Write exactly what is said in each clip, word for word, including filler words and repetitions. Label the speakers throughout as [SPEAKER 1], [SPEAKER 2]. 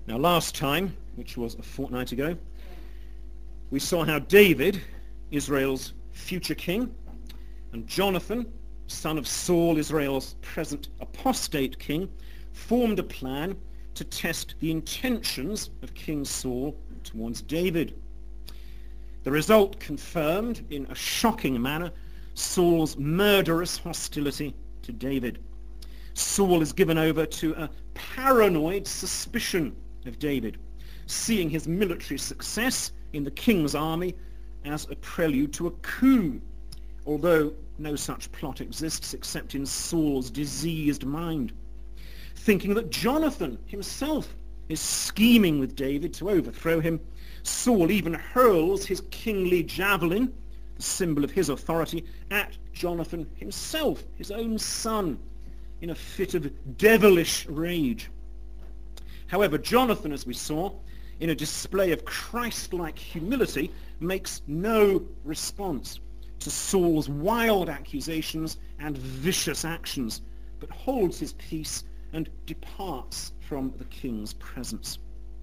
[SPEAKER 1] Now last time, which was a fortnight ago, we saw how David, Israel's future king, and Jonathan, son of Saul, Israel's present apostate king, formed a plan to test the intentions of King Saul towards David. The result confirmed in a shocking manner Saul's murderous hostility to David. Saul is given over to a paranoid suspicion of David, seeing his military success in the king's army as a prelude to a coup, although no such plot exists except in Saul's diseased mind, thinking that Jonathan himself is scheming with David to overthrow him. Saul even hurls his kingly javelin, the symbol of his authority, at Jonathan himself, his own son, in a fit of devilish rage. However, Jonathan, as we saw, in a display of Christ-like humility, makes no response to Saul's wild accusations and vicious actions, but holds his peace and departs from the king's presence.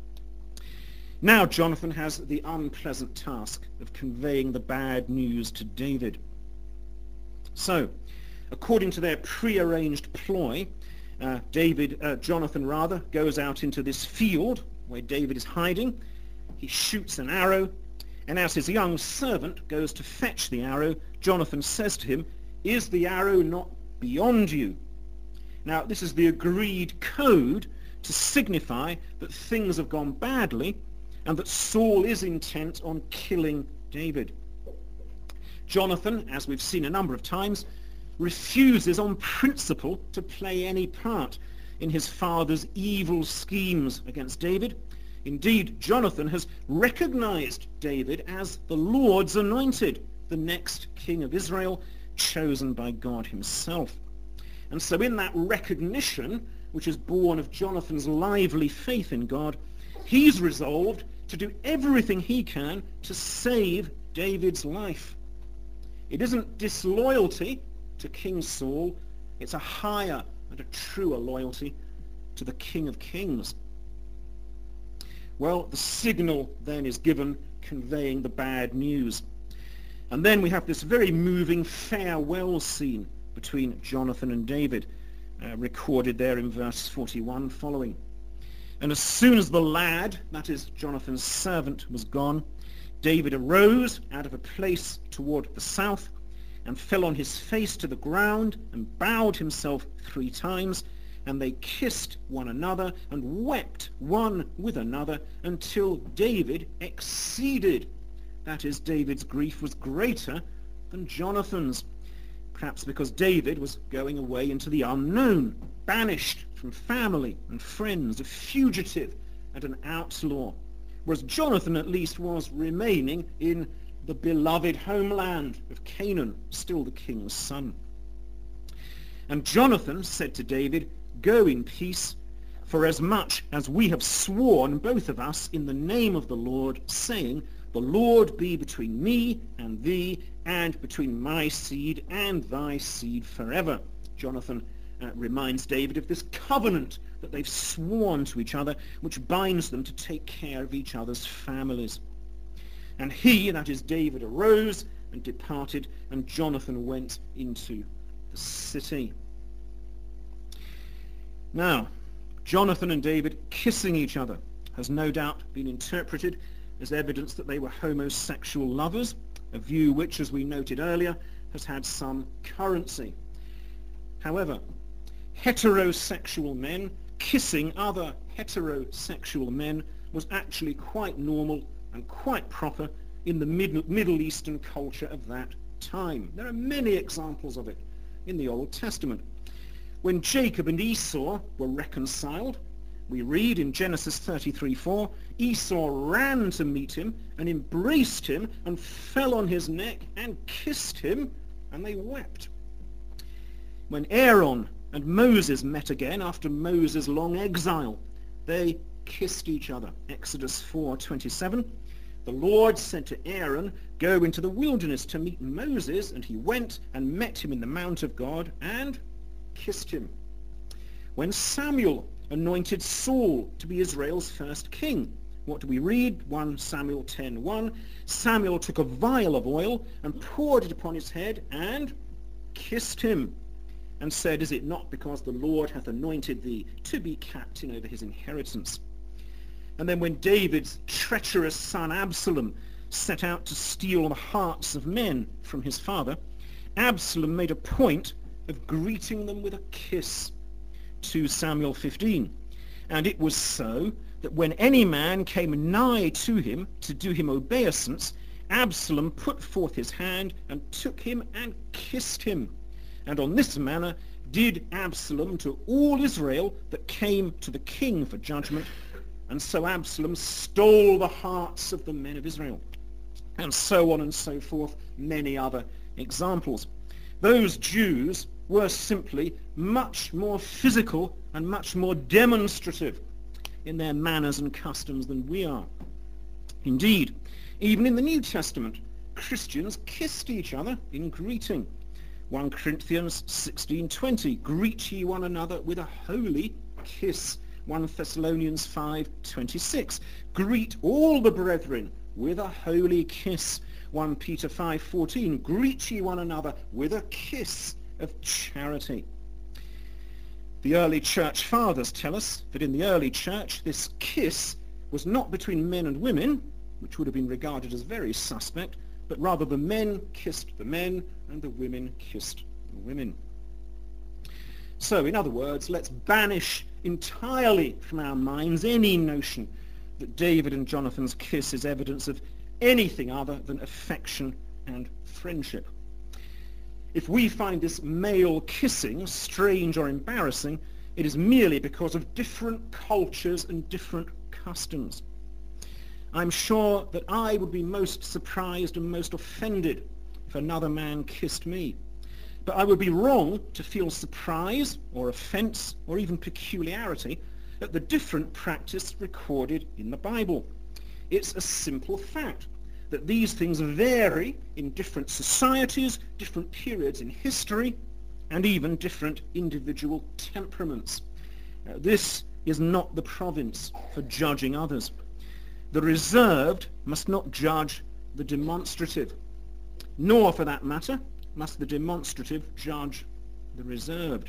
[SPEAKER 1] Now Jonathan has the unpleasant task of conveying the bad news to David. So, according to their pre-arranged ploy, uh, David, uh, Jonathan rather, goes out into this field where David is hiding. He shoots an arrow, and as his young servant goes to fetch the arrow, Jonathan says to him, "Is the arrow not beyond you?" Now, this is the agreed code to signify that things have gone badly and that Saul is intent on killing David. Jonathan, as we've seen a number of times, refuses on principle to play any part in his father's evil schemes against David. Indeed, Jonathan has recognized David as the Lord's anointed, the next king of Israel, chosen by God himself. And so in that recognition, which is born of Jonathan's lively faith in God, he's resolved to do everything he can to save David's life. It isn't disloyalty to King Saul, it's a higher and a truer loyalty to the King of Kings. Well, the signal then is given conveying the bad news. And then we have this very moving farewell scene between Jonathan and David, uh, recorded there in verse forty-one following. And as soon as the lad, that is Jonathan's servant, was gone, David arose out of a place toward the south and fell on his face to the ground and bowed himself three times, and they kissed one another and wept one with another until David exceeded. That is, David's grief was greater than Jonathan's, perhaps because David was going away into the unknown, banished from family and friends, a fugitive and an outlaw, whereas Jonathan at least was remaining in the beloved homeland of Canaan, still the king's son. And Jonathan said to David, "Go in peace, for as much as we have sworn, both of us, in the name of the Lord, saying, the Lord be between me and thee, and between my seed and thy seed forever." Jonathan uh, reminds David of this covenant that they've sworn to each other, which binds them to take care of each other's families. And he, that is David, arose and departed, and Jonathan went into the city. Now, Jonathan and David kissing each other has no doubt been interpreted as evidence that they were homosexual lovers, a view which, as we noted earlier, has had some currency. However, heterosexual men kissing other heterosexual men was actually quite normal and quite proper in the Mid- Middle Eastern culture of that time. There are many examples of it in the Old Testament. When Jacob and Esau were reconciled, we read in Genesis thirty-three four, Esau ran to meet him and embraced him and fell on his neck and kissed him, and they wept. When Aaron and Moses met again after Moses' long exile, they kissed each other. Exodus four twenty-seven. The Lord said to Aaron, "Go into the wilderness to meet Moses," and he went and met him in the mount of God and kissed him. When Samuel anointed Saul to be Israel's first king. What do we read? First Samuel ten one. Samuel took a vial of oil and poured it upon his head and kissed him and said, "Is it not because the Lord hath anointed thee to be captain over his inheritance?" And then when David's treacherous son Absalom set out to steal the hearts of men from his father, Absalom made a point of greeting them with a kiss. Second Samuel fifteen. And it was so that when any man came nigh to him to do him obeisance, Absalom put forth his hand and took him and kissed him. And on this manner did Absalom to all Israel that came to the king for judgment. And so Absalom stole the hearts of the men of Israel. And so on and so forth, many other examples. Those Jews were simply much more physical and much more demonstrative in their manners and customs than we are. Indeed, even in the New Testament, Christians kissed each other in greeting. First Corinthians sixteen twenty, greet ye one another with a holy kiss. First Thessalonians five twenty-six, greet all the brethren with a holy kiss. First Peter five fourteen, greet ye one another with a kiss of charity. The early church fathers tell us that in the early church this kiss was not between men and women, which would have been regarded as very suspect, but rather the men kissed the men and the women kissed the women. So, in other words, let's banish entirely from our minds any notion that David and Jonathan's kiss is evidence of anything other than affection and friendship. If we find this male kissing strange or embarrassing, it is merely because of different cultures and different customs. I'm sure that I would be most surprised and most offended if another man kissed me. But I would be wrong to feel surprise or offense or even peculiarity at the different practice recorded in the Bible. It's a simple fact that these things vary in different societies, different periods in history, and even different individual temperaments. Now, this is not the province for judging others. The reserved must not judge the demonstrative, nor, for that matter, must the demonstrative judge the reserved.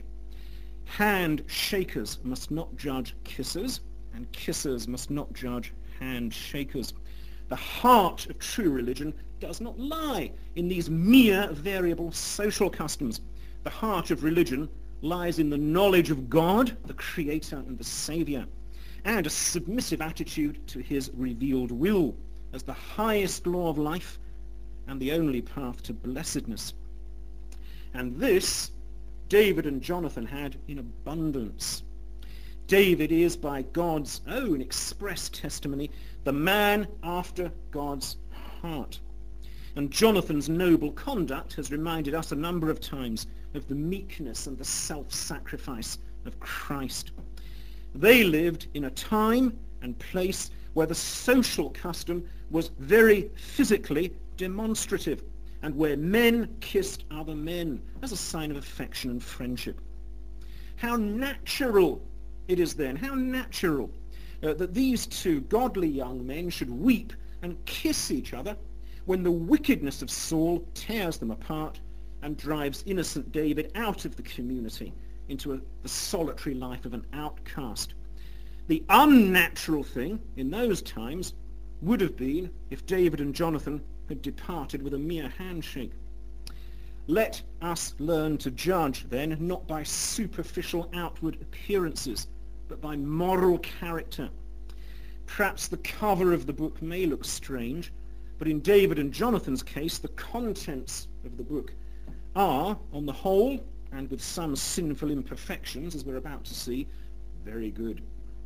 [SPEAKER 1] Handshakers must not judge kissers, and kissers must not judge handshakers. The heart of true religion does not lie in these mere variable social customs. The heart of religion lies in the knowledge of God, the Creator and the Saviour, and a submissive attitude to his revealed will as the highest law of life and the only path to blessedness. And this David and Jonathan had in abundance. David is, by God's own express testimony, the man after God's heart. And Jonathan's noble conduct has reminded us a number of times of the meekness and the self-sacrifice of Christ. They lived in a time and place where the social custom was very physically demonstrative, and where men kissed other men as a sign of affection and friendship. How natural it is then, how natural uh, that these two godly young men should weep and kiss each other when the wickedness of Saul tears them apart and drives innocent David out of the community into a, the solitary life of an outcast. The unnatural thing in those times would have been if David and Jonathan had departed with a mere handshake. Let us learn to judge, then, not by superficial outward appearances, but by moral character. Perhaps the cover of the book may look strange, but in David and Jonathan's case, the contents of the book are, on the whole, and with some sinful imperfections, as we're about to see, very good.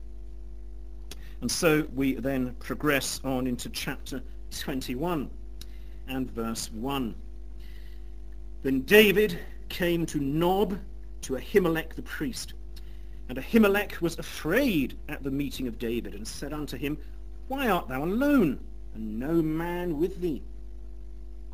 [SPEAKER 1] And so we then progress on into chapter twenty-one and verse one. Then David came to Nob, to Ahimelech the priest. And Ahimelech was afraid at the meeting of David, and said unto him, Why art thou alone, and no man with thee?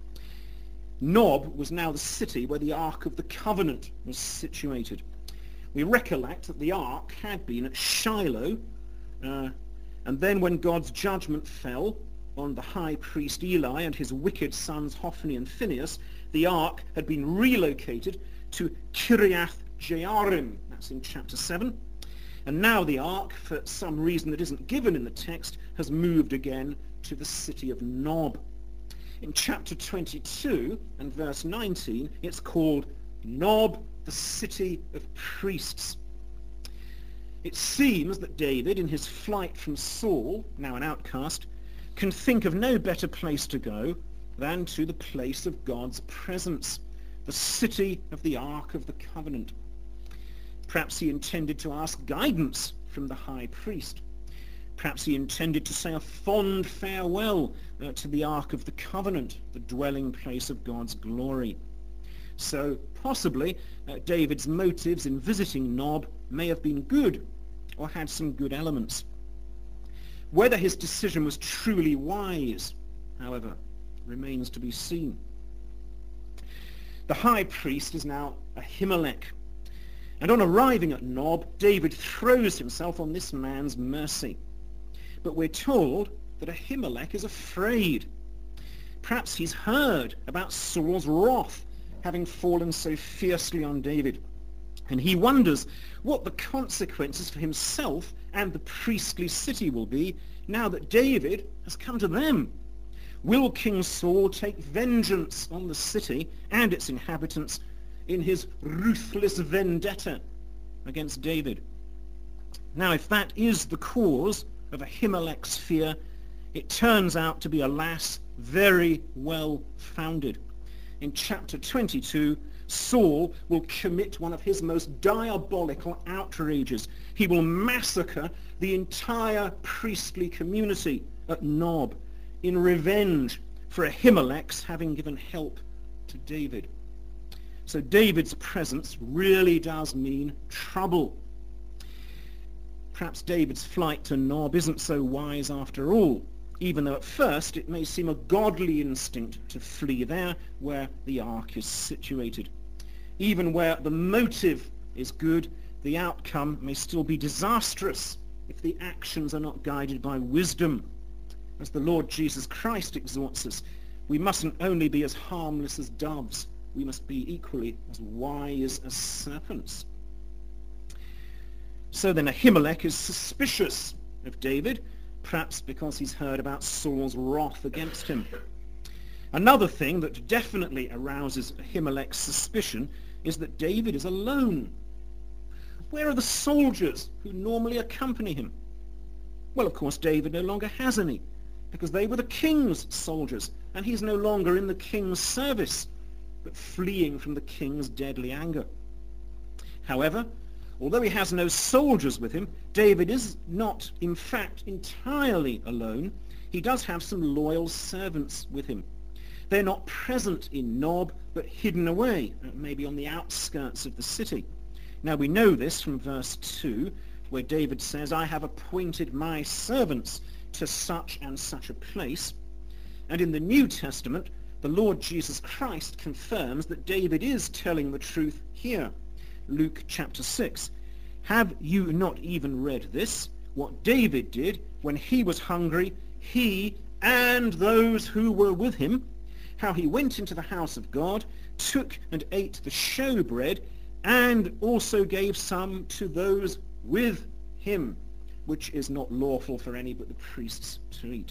[SPEAKER 1] Nob was now the city where the Ark of the Covenant was situated. We recollect that the ark had been at Shiloh, uh, and then when God's judgment fell on the high priest Eli and his wicked sons Hophni and Phinehas, the ark had been relocated to Kiriath Jearim. That's in chapter seven. And now the ark, for some reason that isn't given in the text, has moved again to the city of Nob. In chapter twenty-two and verse nineteen, it's called Nob, the city of priests. It seems that David, in his flight from Saul, now an outcast, can think of no better place to go than to the place of God's presence, the city of the Ark of the Covenant. Perhaps he intended to ask guidance from the high priest. Perhaps he intended to say a fond farewell uh, to the Ark of the Covenant, the dwelling place of God's glory. So possibly uh, David's motives in visiting Nob may have been good or had some good elements. Whether his decision was truly wise, however, remains to be seen. The high priest is now Ahimelech, and on arriving at Nob, David throws himself on this man's mercy. But we're told that Ahimelech is afraid. Perhaps he's heard about Saul's wrath having fallen so fiercely on David, and he wonders what the consequences for himself and the priestly city will be now that David has come to them. Will King Saul take vengeance on the city and its inhabitants in his ruthless vendetta against David? Now, if that is the cause of Ahimelech's fear, it turns out to be, alas, very well founded. In chapter twenty-two, Saul will commit one of his most diabolical outrages. He will massacre the entire priestly community at Nob in revenge for Ahimelech's having given help to David. So David's presence really does mean trouble. Perhaps David's flight to Nob isn't so wise after all, even though at first it may seem a godly instinct to flee there where the ark is situated. Even where the motive is good, the outcome may still be disastrous if the actions are not guided by wisdom. As the Lord Jesus Christ exhorts us, we mustn't only be as harmless as doves, we must be equally as wise as serpents. So then Ahimelech is suspicious of David, perhaps because he's heard about Saul's wrath against him. Another thing that definitely arouses Ahimelech's suspicion is that David is alone. Where are the soldiers who normally accompany him? Well, of course, David no longer has any, because they were the king's soldiers, and he's no longer in the king's service, but fleeing from the king's deadly anger. However, although he has no soldiers with him, David is not, in fact, entirely alone. He does have some loyal servants with him. They're not present in Nob, but hidden away, maybe on the outskirts of the city. Now we know this from verse two, where David says, I have appointed my servants to such and such a place. And in the New Testament, the Lord Jesus Christ confirms that David is telling the truth here. Luke chapter six. Have you not even read this? What David did when he was hungry, he and those who were with him, how he went into the house of God, took and ate the showbread, and also gave some to those with him, which is not lawful for any but the priests to eat.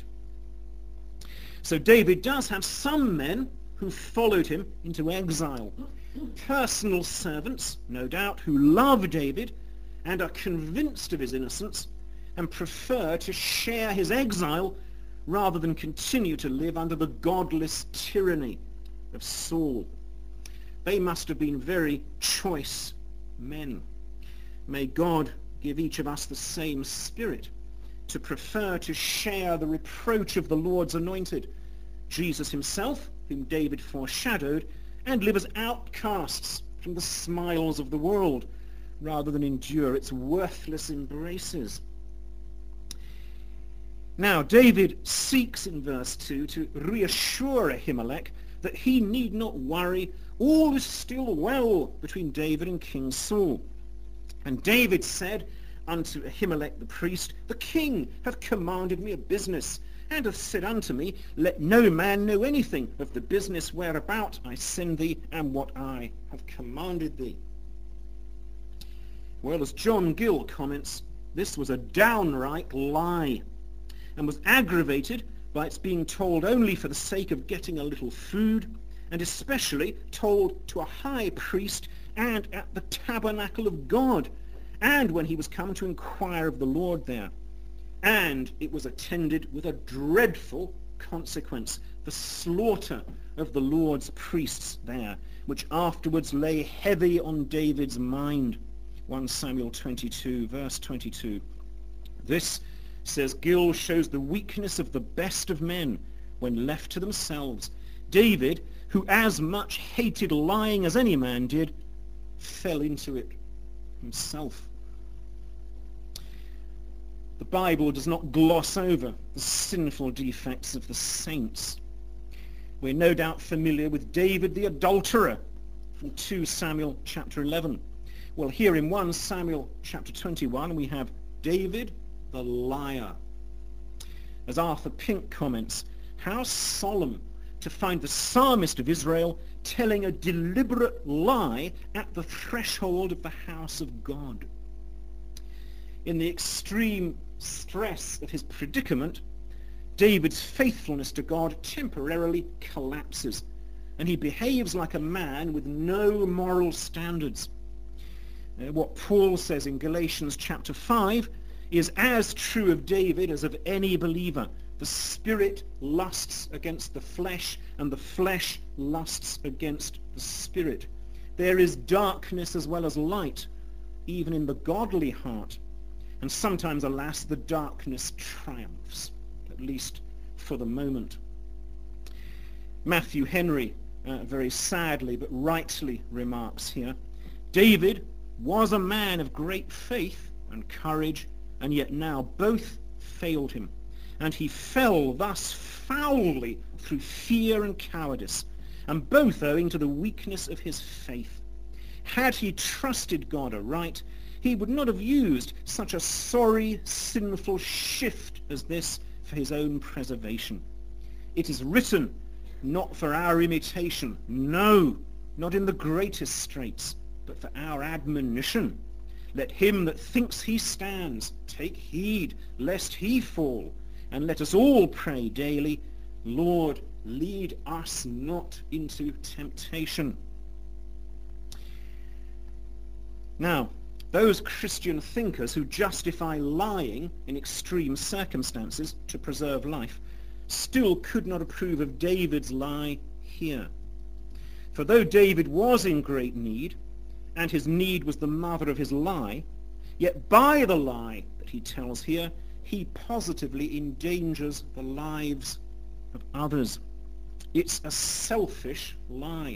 [SPEAKER 1] So David does have some men who followed him into exile. Personal servants, no doubt, who love David and are convinced of his innocence and prefer to share his exile rather than continue to live under the godless tyranny of Saul. They must have been very choice men. May God give each of us the same spirit to prefer to share the reproach of the Lord's anointed, Jesus himself, whom David foreshadowed, and live as outcasts from the smiles of the world, rather than endure its worthless embraces. Now, David seeks in verse two to reassure Ahimelech that he need not worry. All is still well between David and King Saul. And David said unto Ahimelech the priest, The king hath commanded me a business, and hath said unto me, Let no man know anything of the business whereabout I send thee, and what I have commanded thee. Well, as John Gill comments, this was a downright lie, and was aggravated by its being told only for the sake of getting a little food, and especially told to a high priest and at the tabernacle of God, and when he was come to inquire of the Lord there. And it was attended with a dreadful consequence, the slaughter of the Lord's priests there, which afterwards lay heavy on David's mind. First Samuel twenty-two, verse twenty-two. This, says Gill, shows the weakness of the best of men when left to themselves. David, who as much hated lying as any man did, fell into it himself. The Bible does not gloss over the sinful defects of the saints. We're no doubt familiar with David the adulterer from Second Samuel chapter eleven. Well, here in First Samuel chapter twenty-one we have David the liar. As Arthur Pink comments, how solemn to find the psalmist of Israel telling a deliberate lie at the threshold of the house of God. In the extreme stress of his predicament, David's faithfulness to God temporarily collapses, and he behaves like a man with no moral standards. Uh, what Paul says in Galatians chapter five is as true of David as of any believer. The spirit lusts against the flesh, and the flesh lusts against the spirit. There is darkness as well as light, even in the godly heart. And sometimes, alas, the darkness triumphs, at least for the moment. Matthew Henry, uh, very sadly but rightly, remarks here, David was a man of great faith and courage, and yet now both failed him. And he fell thus foully through fear and cowardice, and both owing to the weakness of his faith. Had he trusted God aright, he would not have used such a sorry, sinful shift as this for his own preservation. It is written, not for our imitation, no, not in the greatest straits, but for our admonition. Let him that thinks he stands take heed, lest he fall. And let us all pray daily, Lord, lead us not into temptation. Now, those Christian thinkers who justify lying in extreme circumstances to preserve life still could not approve of David's lie here. For though David was in great need, and his need was the mother of his lie, yet by the lie that he tells here, he positively endangers the lives of others. It's a selfish lie.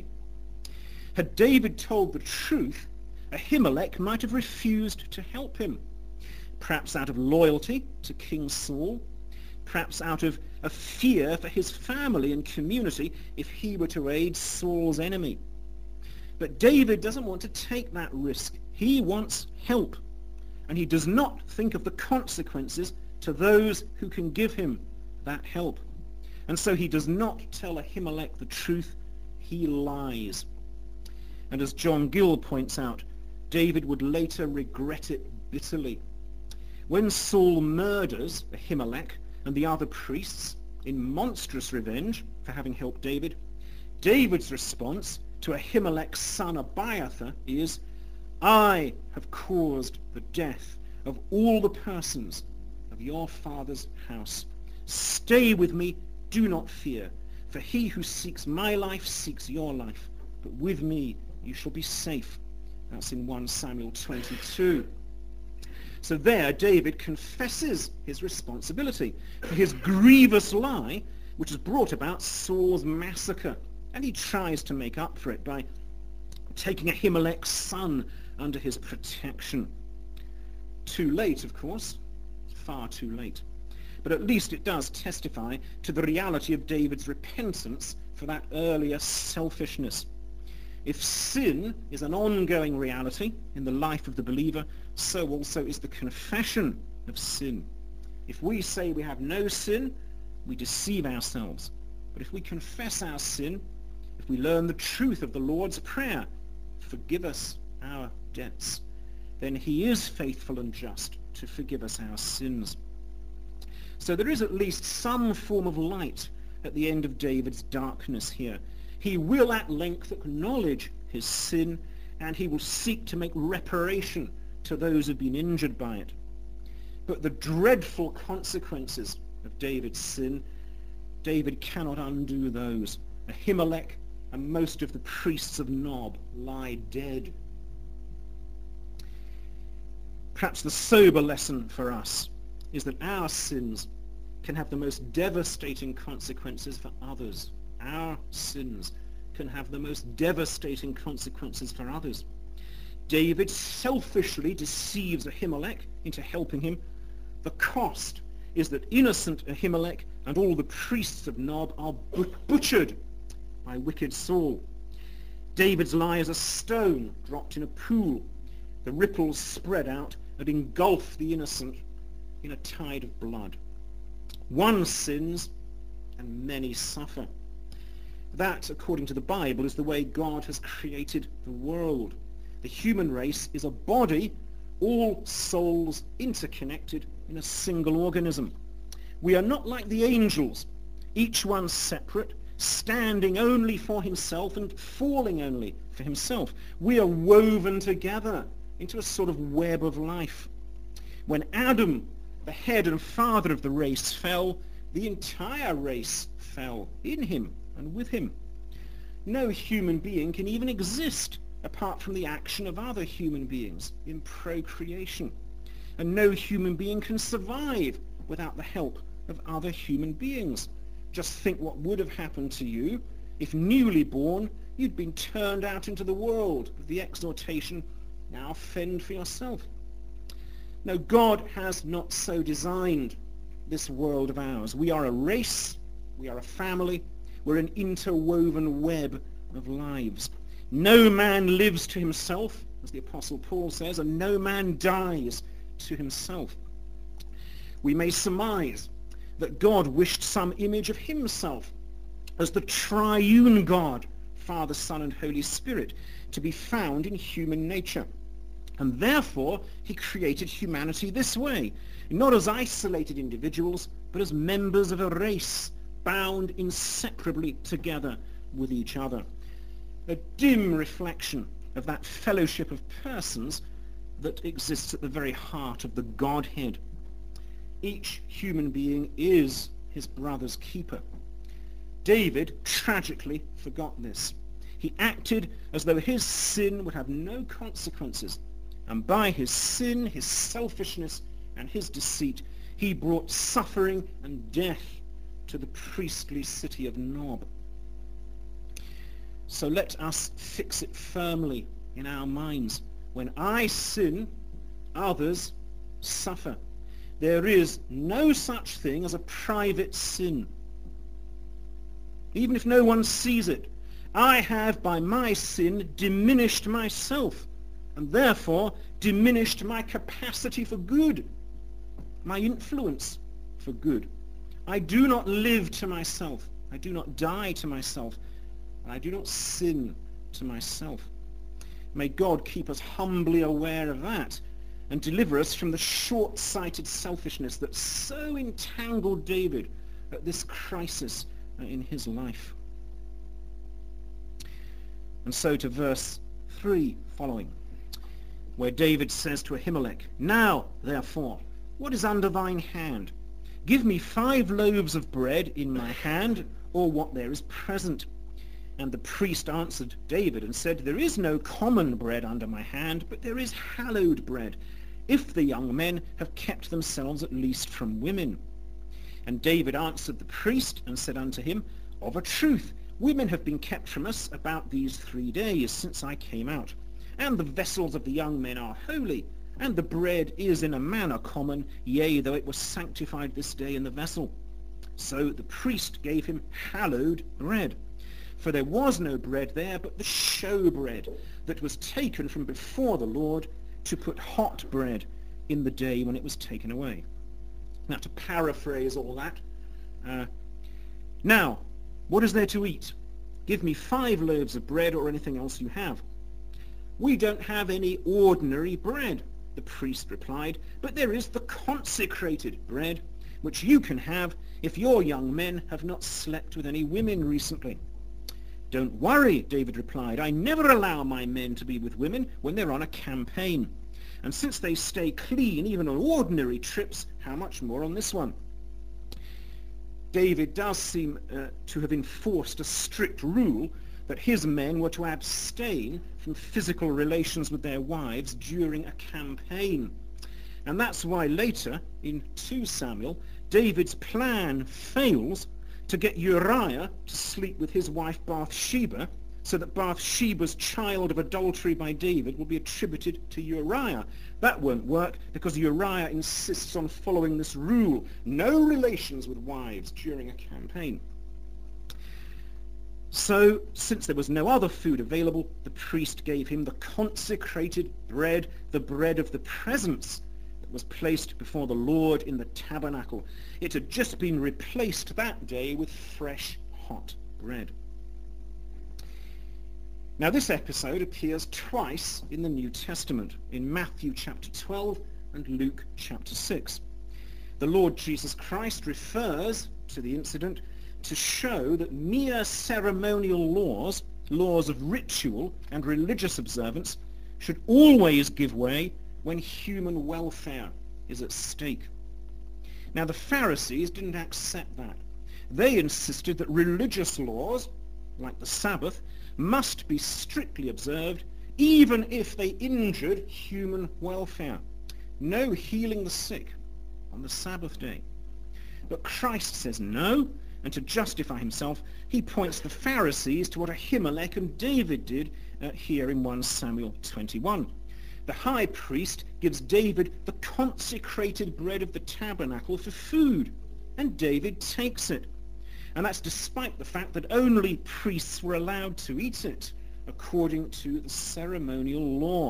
[SPEAKER 1] Had David told the truth, Ahimelech might have refused to help him, perhaps out of loyalty to King Saul, perhaps out of a fear for his family and community if he were to aid Saul's enemy. But David doesn't want to take that risk. He wants help, and he does not think of the consequences to those who can give him that help. And so he does not tell Ahimelech the truth, he lies. And as John Gill points out, David would later regret it bitterly. When Saul murders Ahimelech and the other priests in monstrous revenge for having helped David, David's response to Ahimelech's son Abiathar is, I have caused the death of all the persons of your father's house. Stay with me, do not fear, for he who seeks my life seeks your life, but with me you shall be safe. That's in First Samuel twenty-two. So there David confesses his responsibility for his grievous lie, which has brought about Saul's massacre, and he tries to make up for it by taking Ahimelech's son under his protection. Too late, of course, far too late. But at least it does testify to the reality of David's repentance for that earlier selfishness. If sin is an ongoing reality in the life of the believer, so also is the confession of sin. If we say we have no sin, we deceive ourselves. But if we confess our sin, if we learn the truth of the Lord's Prayer, forgive us our debts, then he is faithful and just to forgive us our sins. So there is at least some form of light at the end of David's darkness here. He will at length acknowledge his sin, and he will seek to make reparation to those who have been injured by it. But the dreadful consequences of David's sin, David cannot undo those. Ahimelech and most of the priests of Nob lie dead. Perhaps the sober lesson for us is that our sins can have the most devastating consequences for others. Our sins can have the most devastating consequences for others. David selfishly deceives Ahimelech into helping him. The cost is that innocent Ahimelech and all the priests of Nob are butchered by wicked Saul. David's lie is a stone dropped in a pool. The ripples spread out and engulf the innocent in a tide of blood. One sins and many suffer. That, according to the Bible, is the way God has created the world. The human race is a body, all souls interconnected in a single organism. We are not like the angels, each one separate, standing only for himself and falling only for himself. We are woven together into a sort of web of life. When Adam, the head and father of the race, fell, the entire race fell in him and with him. No human being can even exist apart from the action of other human beings in procreation. And no human being can survive without the help of other human beings. Just think what would have happened to you if, newly born, you'd been turned out into the world with the exhortation, now fend for yourself. No, God has not so designed this world of ours. We are a race, we are a family, we're an interwoven web of lives. No man lives to himself, as the Apostle Paul says, and no man dies to himself. We may surmise that God wished some image of himself as the triune God, Father, Son, and Holy Spirit, to be found in human nature. And therefore, he created humanity this way, not as isolated individuals, but as members of a race, bound inseparably together with each other. A dim reflection of that fellowship of persons that exists at the very heart of the Godhead. Each human being is his brother's keeper. David tragically forgot this. He acted as though his sin would have no consequences, and by his sin, his selfishness, and his deceit, he brought suffering and death to the priestly city of Nob. So let us fix it firmly in our minds. When I sin, others suffer. There is no such thing as a private sin. Even if no one sees it, I have by my sin diminished myself, and therefore diminished my capacity for good, my influence for good. I do not live to myself. I do not die to myself. And I do not sin to myself. May God keep us humbly aware of that and deliver us from the short-sighted selfishness that so entangled David at this crisis in his life. And so to verse three following, where David says to Ahimelech, "Now, therefore, what is under thine hand? Give me five loaves of bread in my hand, or what there is present." And the priest answered David and said, "There is no common bread under my hand, but there is hallowed bread, if the young men have kept themselves at least from women." And David answered the priest and said unto him, "Of a truth, women have been kept from us about these three days since I came out. And the vessels of the young men are holy, and the bread is in a manner common, yea, though it was sanctified this day in the vessel." So the priest gave him hallowed bread. for there was no bread there but the showbread that was taken from before the Lord to put hot bread in the day when it was taken away. Now, to paraphrase all that, uh, now, what is there to eat? Give me five loaves of bread or anything else you have. We don't have any ordinary bread, the priest replied, but there is the consecrated bread, which you can have if your young men have not slept with any women recently. Don't worry, David replied. I never allow my men to be with women when they're on a campaign. And since they stay clean even on ordinary trips, how much more on this one? David does seem uh, to have enforced a strict rule that his men were to abstain from physical relations with their wives during a campaign. And that's why later, in Second Samuel, David's plan fails to get Uriah to sleep with his wife Bathsheba, so that Bathsheba's child of adultery by David will be attributed to Uriah. That won't work because Uriah insists on following this rule: no relations with wives during a campaign. So, since there was no other food available, the priest gave him the consecrated bread, the bread of the presence, that was placed before the Lord in the tabernacle. It had just been replaced that day with fresh, hot bread. Now, this episode appears twice in the New Testament, in Matthew chapter twelve and Luke chapter six. The Lord Jesus Christ refers to the incident to show that mere ceremonial laws, laws of ritual and religious observance, should always give way when human welfare is at stake. Now, the Pharisees didn't accept that. They insisted that religious laws, like the Sabbath, must be strictly observed, even if they injured human welfare. No healing the sick on the Sabbath day. But Christ says no, and to justify himself, he points the Pharisees to what Ahimelech and David did uh, here in First Samuel twenty-one. The high priest gives David the consecrated bread of the tabernacle for food, and David takes it. And that's despite the fact that only priests were allowed to eat it, according to the ceremonial law.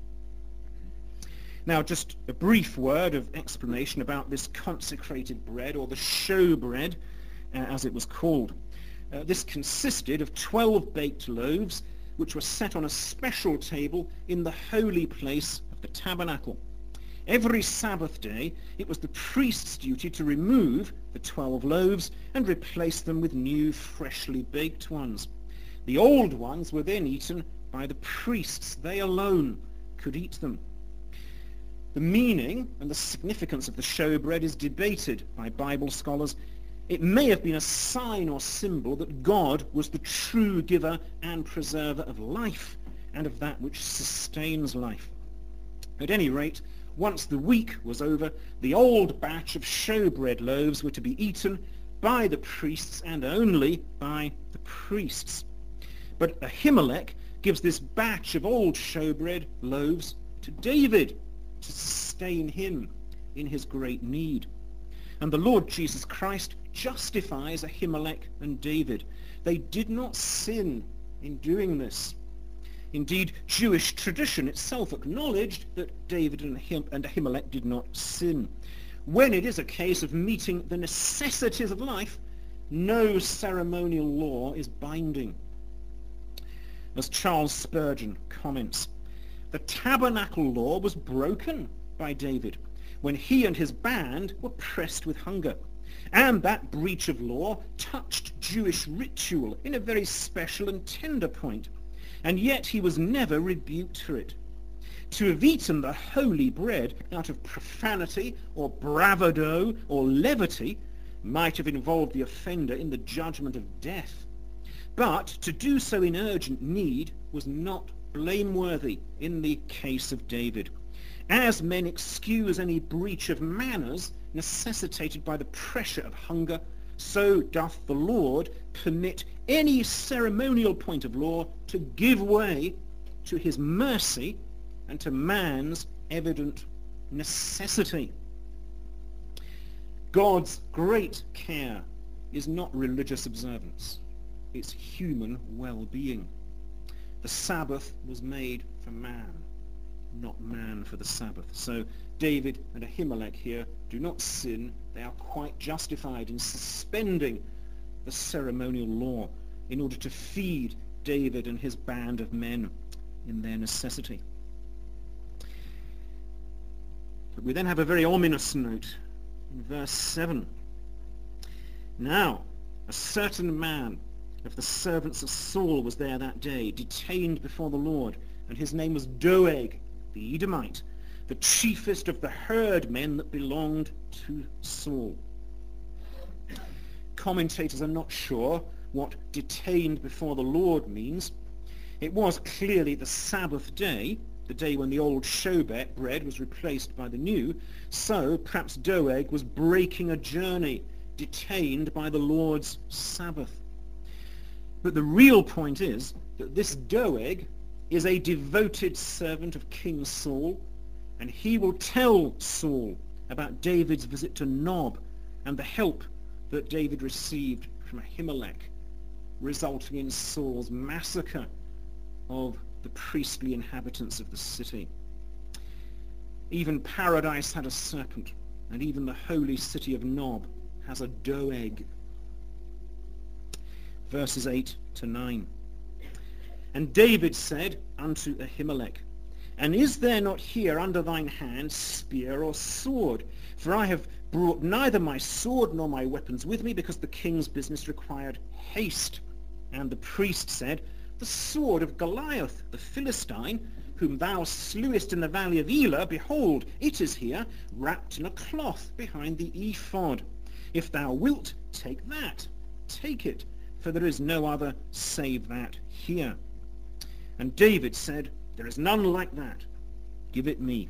[SPEAKER 1] Now, just a brief word of explanation about this consecrated bread, or the showbread, uh, as it was called. Uh, this consisted of twelve baked loaves, which were set on a special table in the holy place of the tabernacle. Every Sabbath day, it was the priest's duty to remove the twelve loaves and replace them with new, freshly baked ones. The old ones were then eaten by the priests. They alone could eat them. The meaning and the significance of the showbread is debated by Bible scholars. It may have been a sign or symbol that God was the true giver and preserver of life, and of that which sustains life. At any rate, once the week was over, the old batch of showbread loaves were to be eaten by the priests and only by the priests. But Ahimelech gives this batch of old showbread loaves to David to sustain him in his great need. And the Lord Jesus Christ justifies Ahimelech and David. They did not sin in doing this. Indeed, Jewish tradition itself acknowledged that David and Ahimelech did not sin. When it is a case of meeting the necessities of life, no ceremonial law is binding. As Charles Spurgeon comments, the tabernacle law was broken by David when he and his band were pressed with hunger. And that breach of law touched Jewish ritual in a very special and tender point. And yet he was never rebuked for it. To have eaten the holy bread out of profanity or bravado or levity might have involved the offender in the judgment of death. But to do so in urgent need was not blameworthy in the case of David. As men excuse any breach of manners necessitated by the pressure of hunger, so doth the Lord permit any ceremonial point of law to give way to his mercy and to man's evident necessity. God's great care is not religious observance. its human well-being. The Sabbath was made for man, not man for the Sabbath. So David and Ahimelech here do not sin. They are quite justified in suspending the ceremonial law in order to feed David and his band of men in their necessity. But we then have a very ominous note in verse seven. Now, a certain man of the servants of Saul was there that day, detained before the Lord, and his name was Doeg, the Edomite, the chiefest of the herdmen that belonged to Saul. Commentators are not sure what detained before the Lord means. It was clearly the Sabbath day, the day when the old showbread bread was replaced by the new, so perhaps Doeg was breaking a journey, detained by the Lord's Sabbath. But the real point is that this Doeg is a devoted servant of King Saul, and he will tell Saul about David's visit to Nob and the help that David received from Ahimelech, resulting in Saul's massacre of the priestly inhabitants of the city. Even paradise had a serpent, and even the holy city of Nob has a Doeg. Verses eight to nine. And David said unto Ahimelech, And is there not here under thine hand spear or sword? For I have brought neither my sword nor my weapons with me, because the king's business required haste. And the priest said, The sword of Goliath, the Philistine, whom thou slewest in the valley of Elah, behold, it is here, wrapped in a cloth behind the ephod. If thou wilt, take that, take it, for there is no other save that here. And David said, There is none like that. Give it me.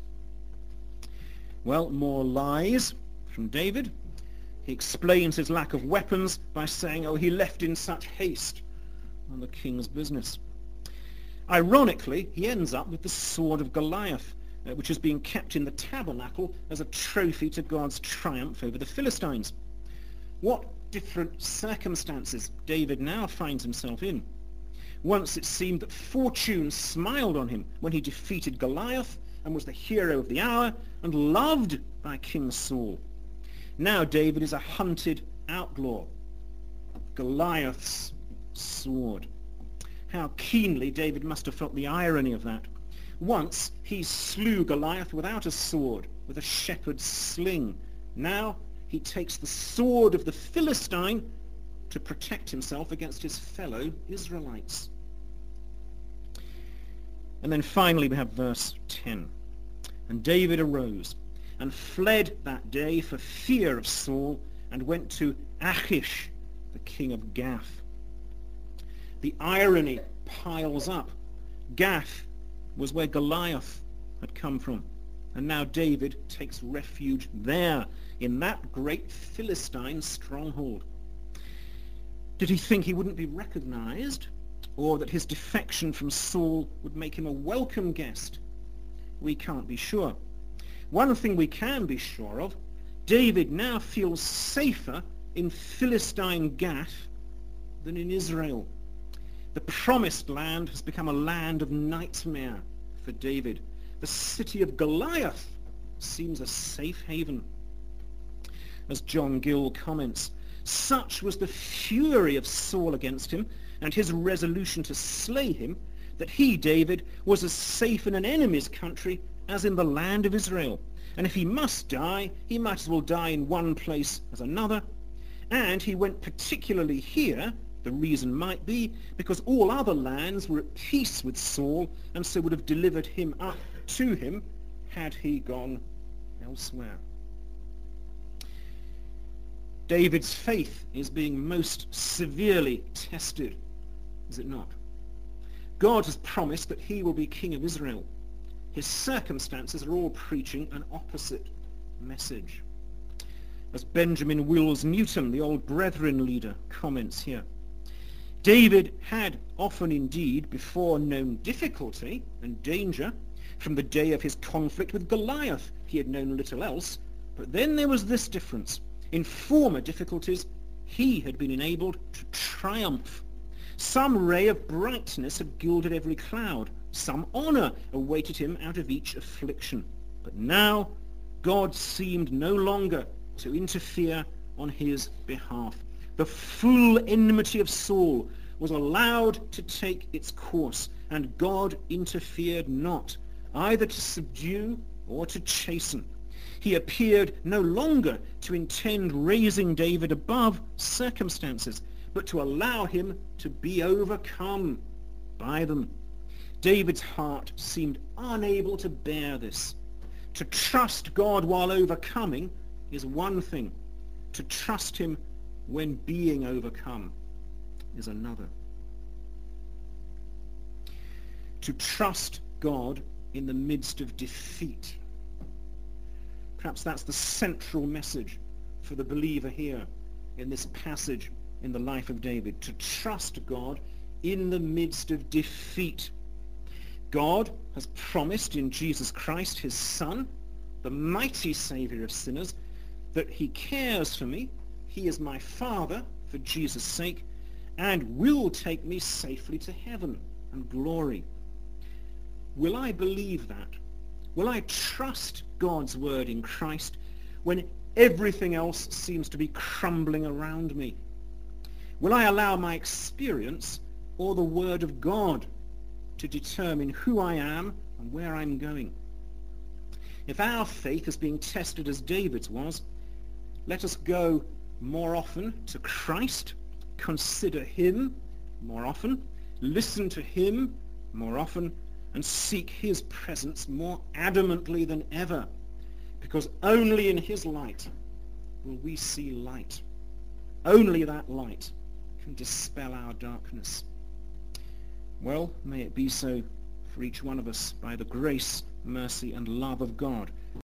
[SPEAKER 1] Well, more lies from David. He explains his lack of weapons by saying, oh, he left in such haste on the king's business. Ironically, he ends up with the sword of Goliath, uh, which is being kept in the tabernacle as a trophy to God's triumph over the Philistines. What different circumstances David now finds himself in. Once it seemed that fortune smiled on him when he defeated Goliath and was the hero of the hour and loved by King Saul. Now David is a hunted outlaw. Goliath's sword. How keenly David must have felt the irony of that. Once he slew Goliath without a sword, with a shepherd's sling. Now he takes the sword of the Philistine to protect himself against his fellow Israelites. And then finally we have verse ten. And David arose and fled that day for fear of Saul, and went to Achish, the king of Gath. The irony piles up. Gath was where Goliath had come from, and now David takes refuge there, in that great Philistine stronghold. Did he think he wouldn't be recognized, or that his defection from Saul would make him a welcome guest? We can't be sure. One thing we can be sure of, David now feels safer in Philistine Gath than in Israel. The promised land has become a land of nightmare for David. The city of Goliath seems a safe haven. As John Gill comments, such was the fury of Saul against him and his resolution to slay him, that he, David, was as safe in an enemy's country as in the land of Israel. And if he must die, he might as well die in one place as another. And he went particularly here, the reason might be, because all other lands were at peace with Saul, and so would have delivered him up to him had he gone elsewhere. David's faith is being most severely tested, is it not? God has promised that he will be king of Israel. His circumstances are all preaching an opposite message. As Benjamin Wills Newton, the old Brethren leader, comments here, David had often indeed before known difficulty and danger. From the day of his conflict with Goliath he had known little else, but then there was this difference. In former difficulties he had been enabled to triumph. Some ray of brightness had gilded every cloud. Some honor awaited him out of each affliction. But now God seemed no longer to interfere on his behalf. The full enmity of Saul was allowed to take its course, and God interfered not, either to subdue or to chasten. He appeared no longer to intend raising David above circumstances, but to allow him to be overcome by them. David's heart seemed unable to bear this. To trust God while overcoming is one thing. To trust him when being overcome is another. To trust God in the midst of defeat. Perhaps that's the central message for the believer here in this passage in the life of David. To trust God in the midst of defeat. God has promised in Jesus Christ, his Son, the mighty Saviour of sinners, that he cares for me, he is my Father for Jesus' sake, and will take me safely to heaven and glory. Will I believe that? Will I trust God's word in Christ when everything else seems to be crumbling around me? Will I allow my experience or the word of God to determine who I am and where I'm going? If our faith is being tested as David's was, let us go more often to Christ, consider him more often, listen to him more often, and seek his presence more adamantly than ever, because only in his light will we see light. Only that light can dispel our darkness. Well, may it be so for each one of us by the grace, mercy, and love of God.